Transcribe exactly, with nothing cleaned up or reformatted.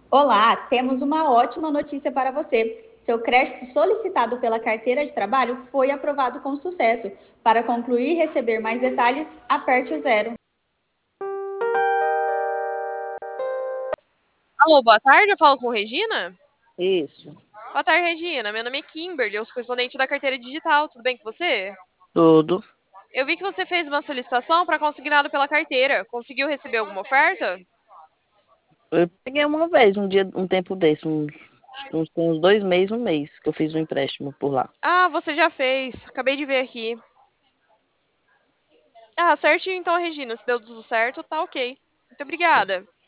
Olá, temos uma ótima notícia para você. Seu crédito solicitado pela carteira de trabalho foi aprovado com sucesso. Para concluir e receber mais detalhes, aperte o zero. Alô, boa tarde, eu falo com Regina? Isso, Boa tarde, Regina. Meu nome é Kimberly, eu sou correspondente da carteira digital. Tudo bem com você? tudo. Eu vi que você fez uma solicitação para consignado pela carteira. Conseguiu receber alguma oferta? Eu peguei uma vez, um dia, um tempo desse, uns, acho que uns, tem uns dois meses, um mês, que eu fiz um empréstimo por lá. Ah, você já fez. Acabei de ver aqui. Ah, certinho então, Regina. Se deu tudo certo, tá ok. Muito obrigada.